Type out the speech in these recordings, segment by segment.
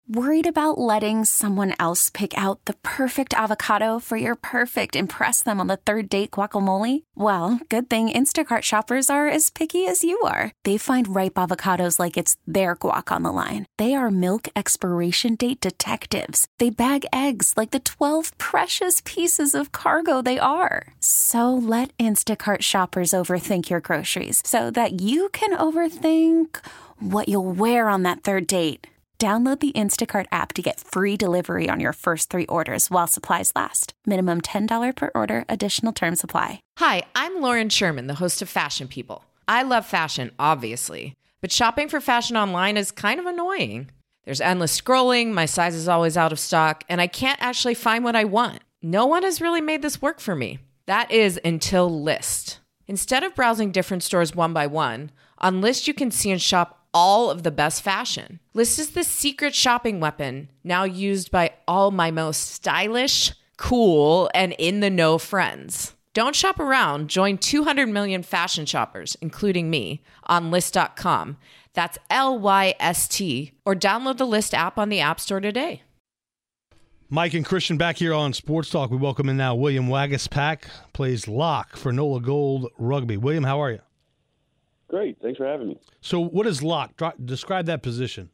Worried about letting someone else pick out the perfect avocado for your perfect impress them on the third date guacamole? Well, good thing Instacart shoppers are as picky as you are. They find ripe avocados like it's their guac on the line. They are milk expiration date detectives. They bag eggs like the 12 precious pieces of cargo they are. So let Instacart shoppers overthink your groceries so that you can overthink what you'll wear on that third date. Download the Instacart app to get free delivery on your first 3 orders while supplies last. Minimum $10 per order. Additional terms apply. Hi, I'm Lauren Sherman, the host of Fashion People. I love fashion, obviously, but shopping for fashion online is kind of annoying. There's endless scrolling, my size is always out of stock, and I can't actually find what I want. No one has really made this work for me. That is until Lyst. Instead of browsing different stores one by one, on Lyst you can see and shop all of the best fashion. Lyst is the secret shopping weapon now used by all my most stylish, cool, and in-the-know friends. Don't shop around. Join 200 million fashion shoppers, including me, on Lyst.com. That's Lyst, or download the Lyst app on the App Store today. Mike and Christian back here on Sports Talk. We welcome in now William Waguespack, plays lock for NOLA Gold Rugby. William, how are you? Great. Thanks for having me. So what is lock? Describe that position.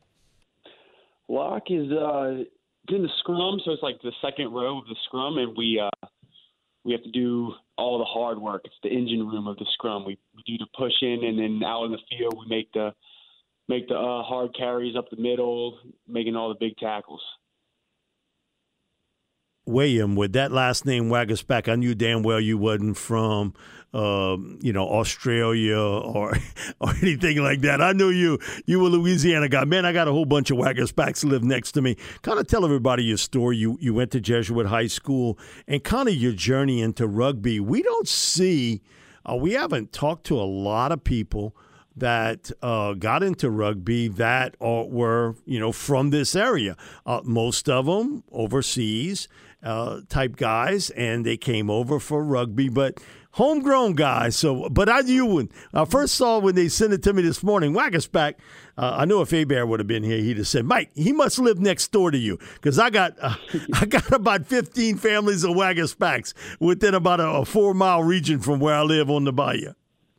Lock is in the scrum, so it's like the second row of the scrum, and we have to do all the hard work. It's the engine room of the scrum. We do the push in, and then out in the field we make the hard carries up the middle, making all the big tackles. William, with that last name Waguespack, I knew damn well you wasn't from, Australia or anything like that. I knew you were a Louisiana guy. Man, I got a whole bunch of Waguespacks live next to me. Kind of tell everybody your story. You went to Jesuit High School and kind of your journey into rugby. We don't see, we haven't talked to a lot of people that got into rugby that were, from this area. Most of them overseas type guys, and they came over for rugby, but homegrown guys. So, but I knew when I first saw when they sent it to me this morning, Waguespack, I knew if Hebert would have been here, he'd have said, Mike, he must live next door to you, because I got about 15 families of Waguespacks within about a 4-mile region from where I live on the bayou.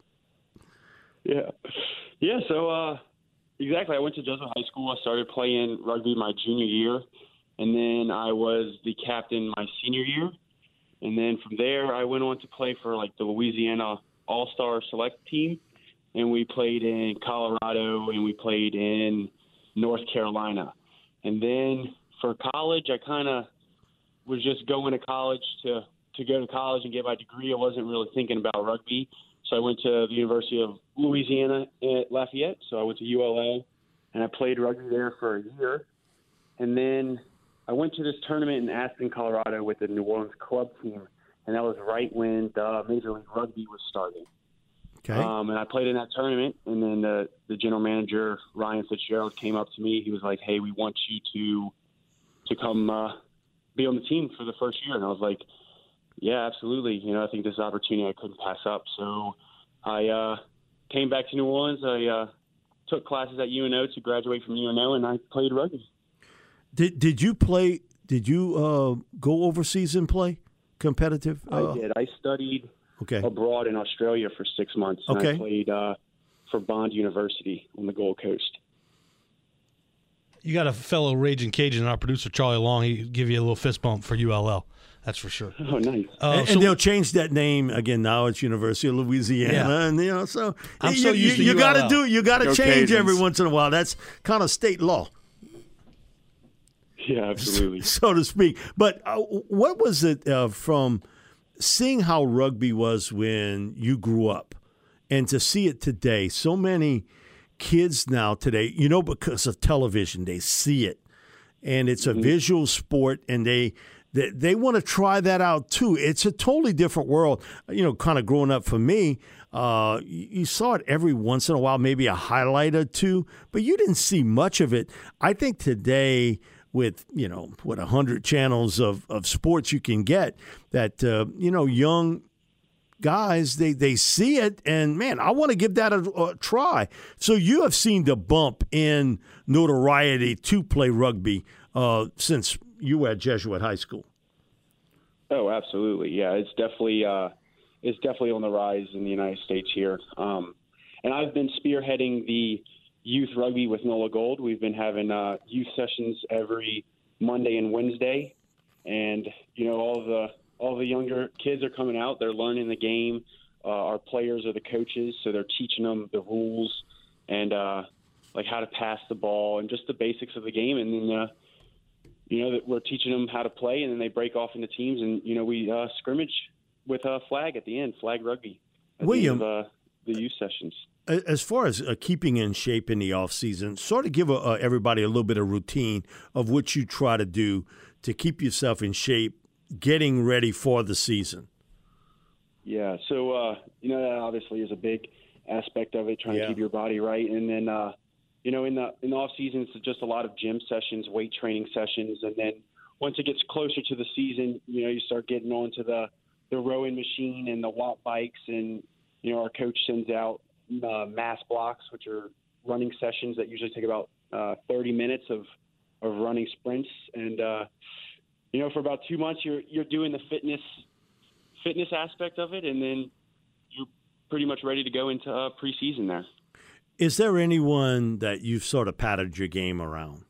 Yeah. So exactly. I went to Jesuit High School. I started playing rugby my junior year, and then I was the captain my senior year. And then from there, I went on to play for the Louisiana All-Star Select team, and we played in Colorado and we played in North Carolina. And then for college, I kind of was just going to college to go to college and get my degree. I wasn't really thinking about rugby. So I went to the University of Louisiana at Lafayette. So I went to ULL, and I played rugby there for a year. And then I went to this tournament in Aspen, Colorado with the New Orleans club team, and that was right when the Major League Rugby was starting. Okay. And I played in that tournament, and then the general manager, Ryan Fitzgerald, came up to me. He was like, hey, we want you to come be on the team for the first year. And I was like, yeah, absolutely. I think this is an opportunity I couldn't pass up. So I came back to New Orleans. I took classes at UNO to graduate from UNO, and I played rugby. Did you play? Did you go overseas and play competitive? I did. I studied abroad in Australia for 6 months. And I played for Bond University on the Gold Coast. You got a fellow Raging Cajun, our producer Charlie Long. He'd give you a little fist bump for ULL. That's for sure. Oh, nice. And they'll change that name again. Now it's University of Louisiana, and so I'm so used to you got to ULL. You got to change every once in a while. That's kind of state law. Yeah, absolutely. So to speak. But what was it from seeing how rugby was when you grew up and to see it today? So many kids now today, because of television, they see it. And it's a visual sport, and they want to try that out too. It's a totally different world. Kind of growing up for me, you saw it every once in a while, maybe a highlight or two, but you didn't see much of it. I think today, with 100 channels of sports you can get, that young guys, they see it, and, man, I want to give that a try. So you have seen the bump in notoriety to play rugby since you were at Jesuit High School. Oh, absolutely. Yeah, it's definitely on the rise in the United States here. And I've been spearheading the youth rugby with NOLA Gold. We've been having youth sessions every Monday and Wednesday, and all the younger kids are coming out. They're learning the game. Our players are the coaches, so they're teaching them the rules and like how to pass the ball and just the basics of the game. And then that we're teaching them how to play, and then they break off into teams, and we scrimmage with a flag at the end, flag rugby. William, the youth sessions. As far as keeping in shape in the off season, sort of give everybody a little bit of routine of what you try to do to keep yourself in shape, getting ready for the season. Yeah, so that obviously is a big aspect of it, trying to keep your body right, and then in the off season it's just a lot of gym sessions, weight training sessions, and then once it gets closer to the season, you start getting onto the rowing machine and the watt bikes, and our coach sends out mass blocks, which are running sessions that usually take about 30 minutes of running sprints, and for about 2 months you're doing the fitness aspect of it, and then you're pretty much ready to go into preseason there. Is there anyone that you've sort of patterned your game around?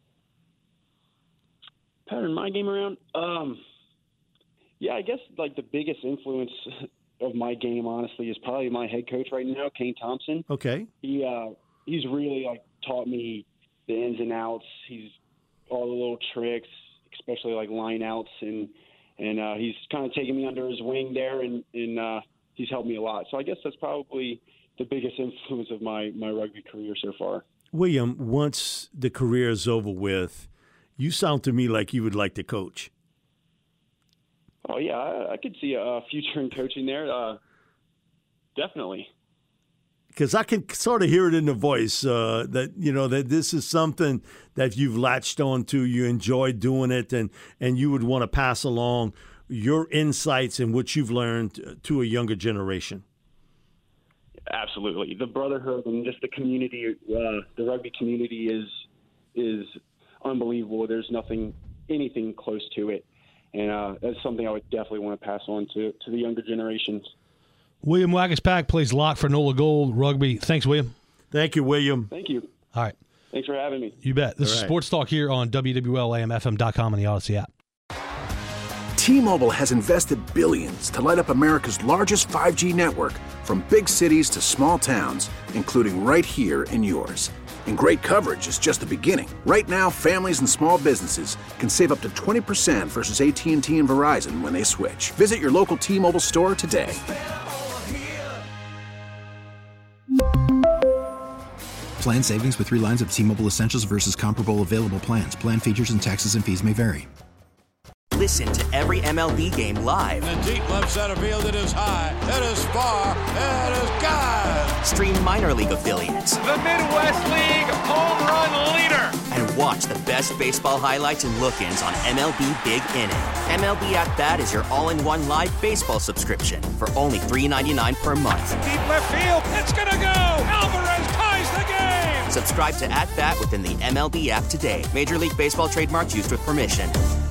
Pattern my game around? Yeah, I guess like the biggest influence of my game, honestly, is probably my head coach right now, Kane Thompson. Okay. He's really taught me the ins and outs. He's all the little tricks, especially like line outs, and he's kind of taken me under his wing there, and he's helped me a lot. So I guess that's probably the biggest influence of my rugby career so far. William, once the career is over with, you sound to me like you would like to coach. Oh, yeah, I could see a future in coaching there. Definitely. Because I can sort of hear it in the voice that this is something that you've latched on to, you enjoy doing it, and you would want to pass along your insights and what you've learned to a younger generation. Absolutely. The brotherhood and just the community, the rugby community is unbelievable. There's anything close to it. And that's something I would definitely want to pass on to the younger generations. William Waguespack plays lock for NOLA Gold Rugby. Thanks, William. Thank you, William. Thank you. All right. Thanks for having me. You bet. This is Sports Talk here on WWLAMFM.com and the Odyssey app. T-Mobile has invested billions to light up America's largest 5G network, from big cities to small towns, including right here in yours. And great coverage is just the beginning. Right now, families and small businesses can save up to 20% versus AT&T and Verizon when they switch. Visit your local T-Mobile store today. Plan savings with 3 lines of T-Mobile Essentials versus comparable available plans. Plan features and taxes and fees may vary. Listen to every MLB game live. In the deep left center field, it is high, it is far, it is gone. Stream minor league affiliates. The Midwest League home run leader. And watch the best baseball highlights and look-ins on MLB Big Inning. MLB At Bat is your all-in-one live baseball subscription for only $3.99 per month. Deep left field, it's gonna go. Alvarez ties the game. Subscribe to At Bat within the MLB app today. Major League Baseball trademarks used with permission.